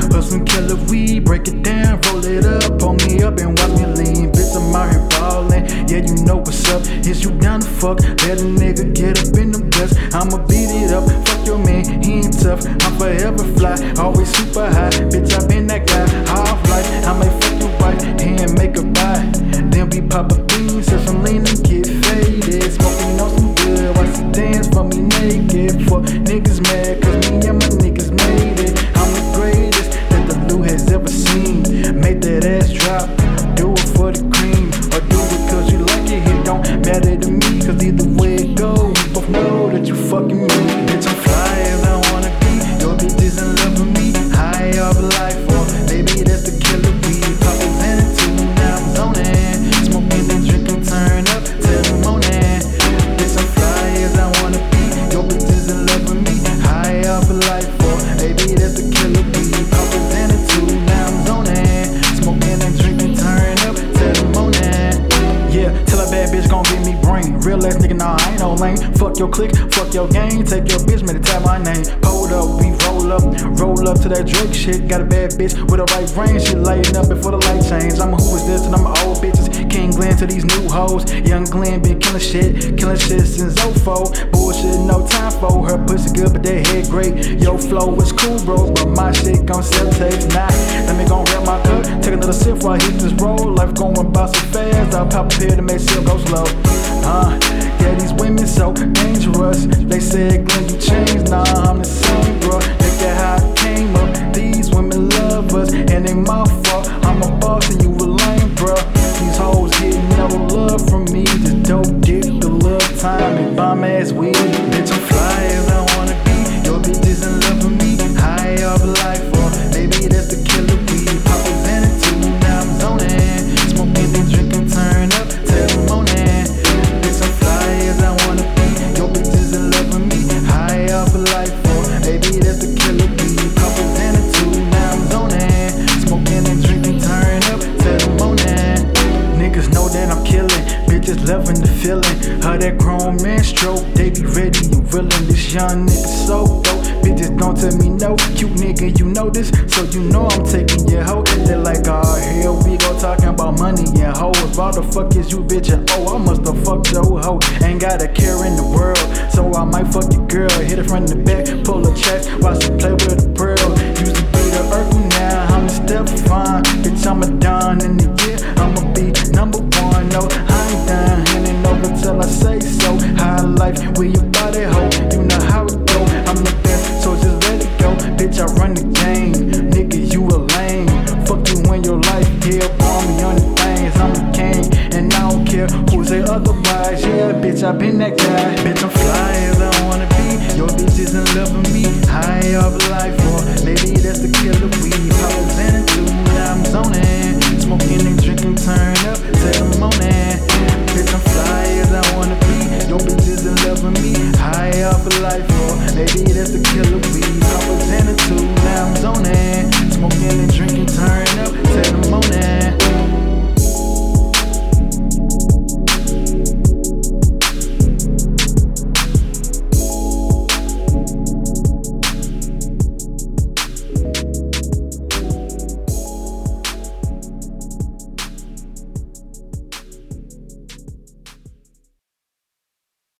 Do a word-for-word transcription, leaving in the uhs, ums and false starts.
Hustle killer weed, break it down, roll it up, pull me up and watch me lean. Bitch, I'm out here ballin', yeah, you know what's up. Is you down to fuck? Let a nigga get up in them guts. I'ma beat it up, fuck your man, he ain't tough. I'm forever fly, always super high. Bitch, I been that guy, half life. I may fuck your wife, and make her buy. Then we pop a bean, so some lean and get faded. Smoking on some good, watch the dance for me naked. Fuck niggas mad, cause me and my niggas made it. I'm the greatest that the Lou has ever seen. Make that ass drop, do it for the cream, or do it cause you like it. It don't matter to me, cause either way it go, we both know that you fucking me. Bitch, I'm fly as I wanna be. Your bitch is in love with me, high off life, or maybe that's the killer weed. Pop a Xanadu, now I'm zoning, smoking and drinking, turn up till the morning. Bitch, I'm fly as I wanna be. Your bitch is in love with me, high off life, or maybe that's the killer weed. Pop a Xanadu, now I'm zoning, smoking and drinking, turn up till the morning. Yeah, tell a bad bitch gon' give me brain. Real ass nigga, nah, I ain't no lame. Fuck your clique, fuck your gang. Take your bitch, man, to tap my name. Hold up, we roll up, roll up to that Drake shit. Got a bad bitch with a right brain. She lighting up before the light change. I'm a who is this and I'm a old bitches. King Glenn to these new hoes. Young Glenn been killing shit, killing shit since oh four. Bullshit, no time for her pussy good, but that head great. Yo, flow is cool, bro, but my shit gon' sell taste. Nah, let me gon' wrap my cup. Take another sip while I hit this roll. Life going by so fast, I'll pop a pill to make sure go slow. Uh, yeah, these women so dangerous. They said, Glenn, you changed. Nah, I'm the same, bro. Look at how I came up. These women love us, and they my fault. I'm a boss and you a lame, bro. These hoes getting no love from me. Just dope dick, the love time, and bomb ass weed. Bitch, I'm fly as I wanna be. Your bitch is in love with me, high off life, or maybe that's the killer weed. Pop a Xanadu, now I'm zoning, smoking and drinking, turn up till the morning. Bitch, I'm fly as I wanna be. Your bitch is in love with me, high off life, or maybe that's the killer weed. Pop a Xanadu, now I'm zoning, smoking and drinking, turn up till the morning. Niggas know that I'm killing, bitches loving the feeling. How that grown man stroke, they be ready, you willin'. This young nigga so dope, bitches don't tell me no. Cute nigga, you know this, so you know I'm taking your hoe. They like, oh, here we go talking about money and hoes. Why the fuck is you bitch and oh, I must have fucked your hoe. Ain't got a care in the world, so I might fuck your girl. Hit it from the back, pull a chest, watch her play with a pearl. Used to be the Urkel, now I'm a step fine. Bitch, I'm a don in the year, I'ma be number one. No, I ain't done handing over till I say so. High life with your body hoe, you know how it go. I'm the best, so just let it go. Bitch, I run the game, nigga, you a lame. Fuck you in your life, yeah, on me on the things. I'm the king, and I don't care who say otherwise. Yeah, bitch, I been that guy. Bitch, I'm fly as I wanna be. Your bitch is in love with me, high off life, or maybe that's the killer weed. Pop a Xanadu, now I'm zoning, smoking and drinking, turn up till the morning. Bitch, I'm fly as I wanna be. Your bitch is in love with me, high off life, or maybe that's the killer weed. Pop a Xanadu, now I'm zoning, smoking and drinking, turn